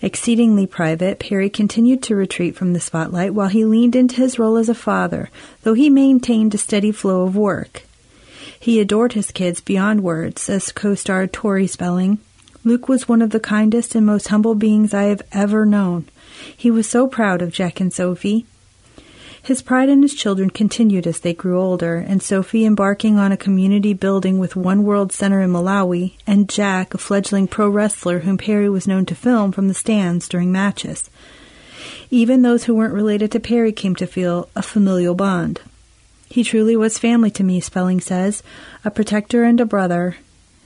Exceedingly private, Perry continued to retreat from the spotlight while he leaned into his role as a father, though he maintained a steady flow of work. He adored his kids beyond words, says co-star Tori Spelling. Luke was one of the kindest and most humble beings I have ever known. He was so proud of Jack and Sophie. His pride in his children continued as they grew older, and Sophie embarking on a community building with One World Center in Malawi, and Jack, a fledgling pro wrestler whom Perry was known to film from the stands during matches. Even those who weren't related to Perry came to feel a familial bond. He truly was family to me, Spelling says, a protector and a brother.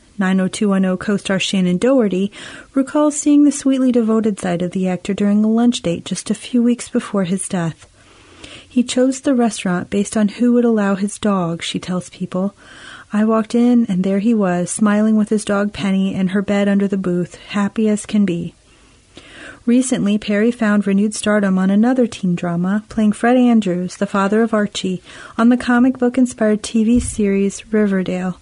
90210 co-star Shannon Doherty recalls seeing the sweetly devoted side of the actor during a lunch date just a few weeks before his death. He chose the restaurant based on who would allow his dog, she tells People. I walked in, and there he was, smiling with his dog Penny and her bed under the booth, happy as can be. Recently, Perry found renewed stardom on another teen drama, playing Fred Andrews, the father of Archie, on the comic book-inspired TV series Riverdale.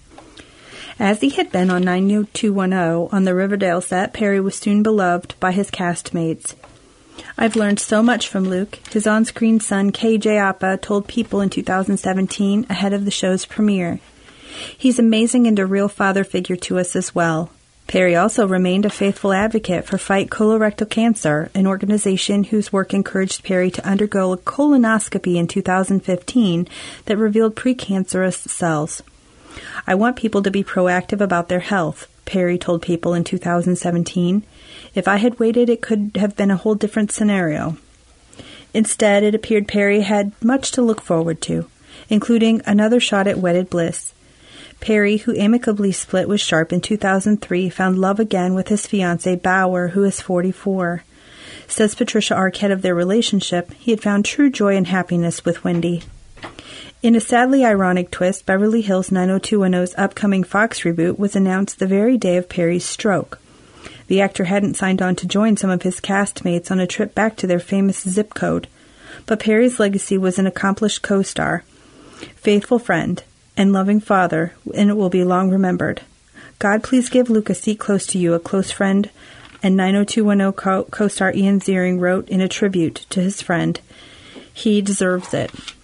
As he had been on 90210 on the Riverdale set, Perry was soon beloved by his castmates. I've learned so much from Luke, his on-screen son KJ Apa told People in 2017 ahead of the show's premiere. He's amazing and a real father figure to us as well. Perry also remained a faithful advocate for Fight Colorectal Cancer, an organization whose work encouraged Perry to undergo a colonoscopy in 2015 that revealed precancerous cells. I want people to be proactive about their health, Perry told People in 2017. If I had waited, it could have been a whole different scenario. Instead, it appeared Perry had much to look forward to, including another shot at wedded bliss. Perry, who amicably split with Sharp in 2003, found love again with his fiancée Bauer, who is 44. Says Patricia Arquette of their relationship, he had found true joy and happiness with Wendy. In a sadly ironic twist, Beverly Hills 90210's upcoming Fox reboot was announced the very day of Perry's stroke. The actor hadn't signed on to join some of his castmates on a trip back to their famous zip code. But Perry's legacy was an accomplished co-star, faithful friend, and loving father, and it will be long remembered. God, please give Luke a seat close to you, a close friend, and 90210 co-star Ian Ziering wrote in a tribute to his friend. He deserves it.